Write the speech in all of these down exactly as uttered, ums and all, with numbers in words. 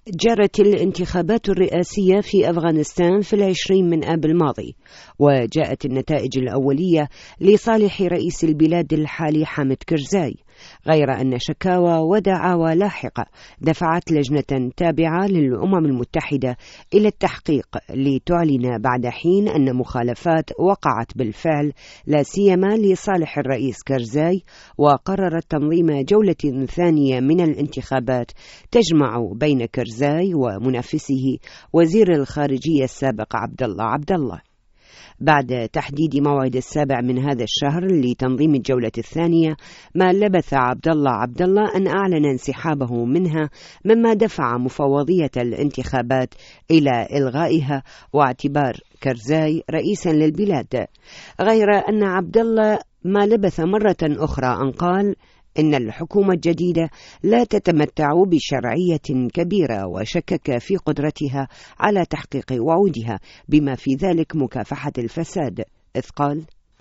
جرت الانتخابات الرئاسية في أفغانستان في العشرين من آب الماضي، وجاءت النتائج الأولية لصالح رئيس البلاد الحالي حامد كرزاي، غير أن شكاوى ودعاوى لاحقة دفعت لجنة تابعة للأمم المتحدة إلى التحقيق لتعلن بعد حين أن مخالفات وقعت بالفعل لا سيما لصالح الرئيس كرزاي، وقررت تنظيم جولة ثانية من الانتخابات تجمع بين كرزاي ومنافسه وزير الخارجية السابق عبد الله عبد الله. بعد تحديد موعد السابع من هذا الشهر لتنظيم الجولة الثانية، ما لبث عبد الله عبد الله أن أعلن انسحابه منها، مما دفع مفوضية الانتخابات إلى إلغائها واعتبار كرزاي رئيسا للبلاد، غير أن عبد الله ما لبث مرة أخرى أن قال إن الحكومة الجديدة لا تتمتع بشرعية كبيرة، وشكك في قدرتها على تحقيق وعودها بما في ذلك مكافحة الفساد، إذ قال: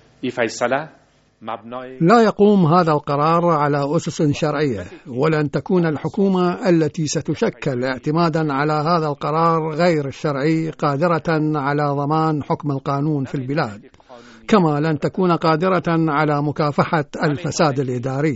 لا يقوم هذا القرار على أسس شرعية، ولن تكون الحكومة التي ستشكل اعتمادا على هذا القرار غير الشرعي قادرة على ضمان حكم القانون في البلاد، كما لن تكون قادرة على مكافحة الفساد الإداري.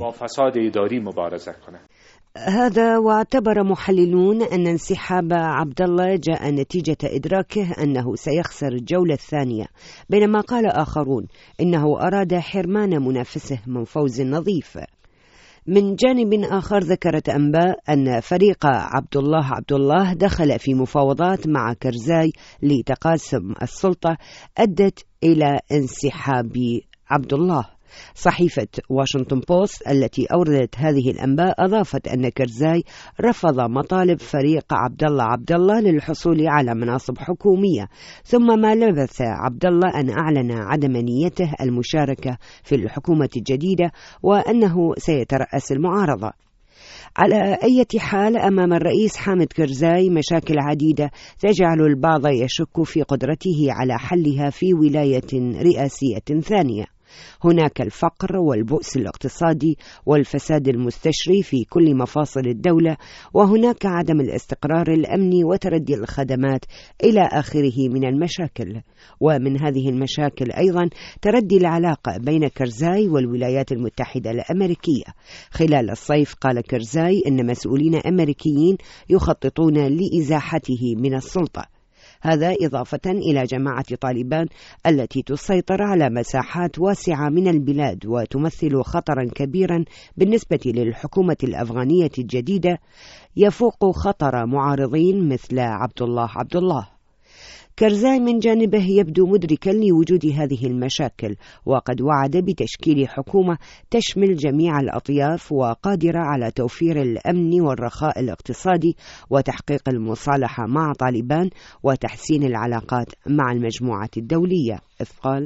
هذا واعتبر محللون أن انسحاب عبد الله جاء نتيجة إدراكه أنه سيخسر الجولة الثانية، بينما قال آخرون إنه أراد حرمان منافسه من فوز نظيف. من جانب آخر، ذكرت أنباء أن فريق عبد الله عبد الله دخل في مفاوضات مع كرزاي لتقاسم السلطة أدت إلى انسحاب عبد الله. صحيفة واشنطن بوست التي أوردت هذه الأنباء أضافت أن كرزاي رفض مطالب فريق عبد الله عبد الله للحصول على مناصب حكومية، ثم ما لبث عبد الله أن أعلن عدم نيته المشاركة في الحكومة الجديدة وأنه سيترأس المعارضة. على أي حال، أمام الرئيس حامد كرزاي مشاكل عديدة تجعل البعض يشك في قدرته على حلها في ولاية رئاسية ثانية. هناك الفقر والبؤس الاقتصادي والفساد المستشري في كل مفاصل الدولة، وهناك عدم الاستقرار الأمني وتردي الخدمات إلى آخره من المشاكل. ومن هذه المشاكل أيضا تردي العلاقة بين كرزاي والولايات المتحدة الأمريكية. خلال الصيف قال كرزاي إن مسؤولين أمريكيين يخططون لإزاحته من السلطة، هذا إضافة إلى جماعة طالبان التي تسيطر على مساحات واسعة من البلاد وتمثل خطرا كبيرا بالنسبة للحكومة الأفغانية الجديدة، يفوق خطر معارضين مثل عبد الله عبد الله. كرزاي من جانبه يبدو مدركا لوجود هذه المشاكل، وقد وعد بتشكيل حكومة تشمل جميع الأطياف وقادرة على توفير الأمن والرخاء الاقتصادي وتحقيق المصالحة مع طالبان وتحسين العلاقات مع المجموعة الدولية، إذ قال: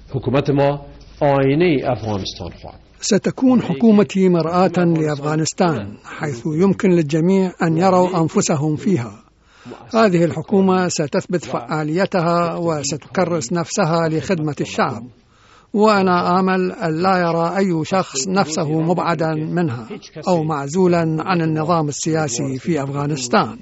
ستكون حكومتي مرآة لأفغانستان، حيث يمكن للجميع أن يروا أنفسهم فيها. هذه الحكومة ستثبت فعاليتها وستكرس نفسها لخدمة الشعب، وأنا آمل أن لا يرى أي شخص نفسه مبعدا منها أو معزولا عن النظام السياسي في أفغانستان.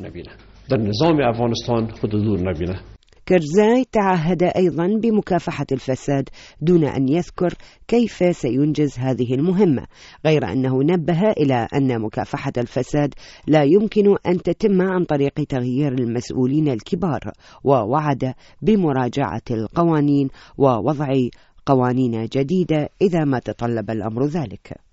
كرزاي تعهد أيضا بمكافحة الفساد دون أن يذكر كيف سينجز هذه المهمة، غير أنه نبه إلى أن مكافحة الفساد لا يمكن أن تتم عن طريق تغيير المسؤولين الكبار، ووعد بمراجعة القوانين ووضع قوانين جديدة إذا ما تطلب الأمر ذلك.